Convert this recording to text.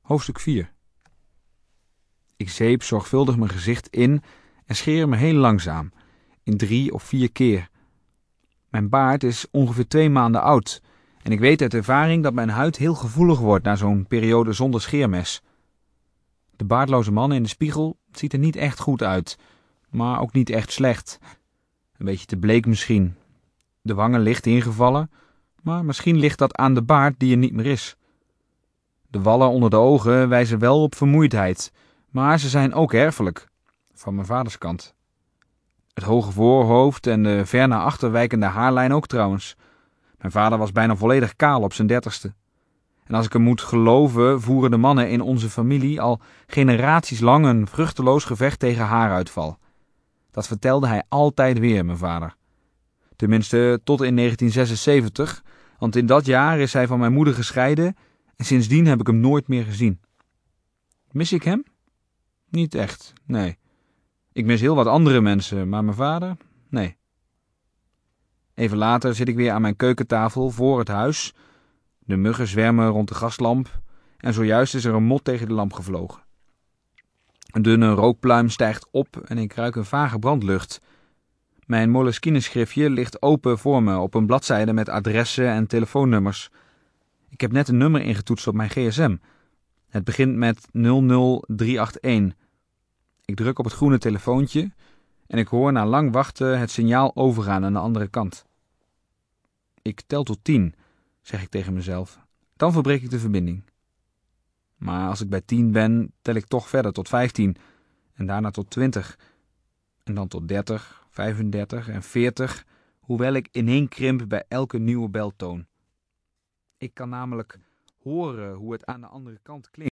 Hoofdstuk 4. Ik zeep zorgvuldig mijn gezicht in en scheer me heel langzaam, in 3 of 4 keer. Mijn baard is ongeveer 2 maanden oud en ik weet uit ervaring dat mijn huid heel gevoelig wordt na zo'n periode zonder scheermes. De baardloze man in de spiegel ziet er niet echt goed uit, maar ook niet echt slecht. Een beetje te bleek misschien. De wangen licht ingevallen, maar misschien ligt dat aan de baard die er niet meer is. De wallen onder de ogen wijzen wel op vermoeidheid, maar ze zijn ook erfelijk, van mijn vaders kant. Het hoge voorhoofd en de ver naar achter wijkende haarlijn ook trouwens. Mijn vader was bijna volledig kaal op zijn 30ste. En als ik hem moet geloven, voeren de mannen in onze familie al generaties lang een vruchteloos gevecht tegen haaruitval. Dat vertelde hij altijd weer, mijn vader. Tenminste, tot in 1976, want in dat jaar is hij van mijn moeder gescheiden en sindsdien heb ik hem nooit meer gezien. Mis ik hem? Niet echt, nee. Ik mis heel wat andere mensen, maar mijn vader? Nee. Even later zit ik weer aan mijn keukentafel voor het huis. De muggen zwermen rond de gaslamp en zojuist is er een mot tegen de lamp gevlogen. Een dunne rookpluim stijgt op en ik ruik een vage brandlucht. Mijn Moleskine-schriftje ligt open voor me op een bladzijde met adressen en telefoonnummers. Ik heb net een nummer ingetoetst op mijn gsm. Het begint met 00381. Ik druk op het groene telefoontje en ik hoor na lang wachten het signaal overgaan aan de andere kant. Ik tel tot 10, zeg ik tegen mezelf. Dan verbreek ik de verbinding. Maar als ik bij 10 ben, tel ik toch verder tot 15 en daarna tot 20 en dan tot 30, 35 en 40, hoewel ik ineenkrimp bij elke nieuwe beltoon. Ik kan namelijk horen hoe het aan de andere kant klinkt.